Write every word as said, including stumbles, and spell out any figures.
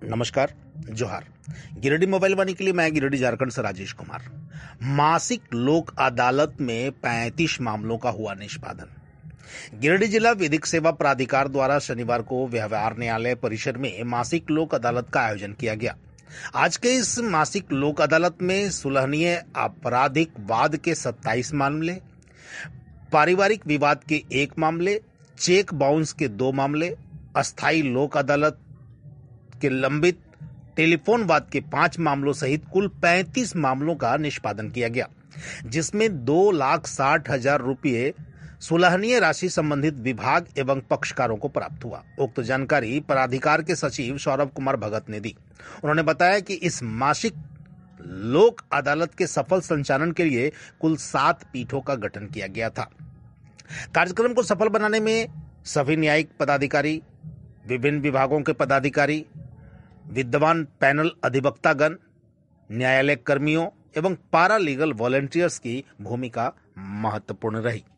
नमस्कार, जोहार। गिरिडीह मोबाइल वाणी के लिए मैं गिरिडीह झारखंड से राजेश कुमार। मासिक लोक अदालत में पैंतीस मामलों का हुआ निष्पादन। गिरिडीह जिला विधिक सेवा प्राधिकार द्वारा शनिवार को व्यवहार न्यायालय परिसर में मासिक लोक अदालत का आयोजन किया गया। आज के इस मासिक लोक अदालत में सुलहनीय आपराधिक वाद के सत्ताईस मामले, पारिवारिक विवाद के एक मामले, चेक बाउंस के दो मामले, अस्थायी लोक अदालत के लंबित टेलीफोन वाद के पांच मामलों सहित कुल पैंतीस मामलों का निष्पादन किया गया, जिसमें दो लाख साठ हजार रुपये सुलहनीय राशि संबंधित विभाग एवं पक्षकारों को प्राप्त हुआ। उक्त जानकारी प्राधिकार के सचिव सौरभ कुमार भगत ने दी। उन्होंने बताया कि इस मासिक लोक अदालत के सफल संचालन के लिए कुल सात पीठों का गठन किया गया था। कार्यक्रम को सफल बनाने में सभी न्यायिक पदाधिकारी, विभिन्न विभागों के पदाधिकारी, विद्वान पैनल अधिवक्तागण, न्यायालय कर्मियों एवं पारा लीगल वॉलंटियर्स की भूमिका महत्वपूर्ण रही।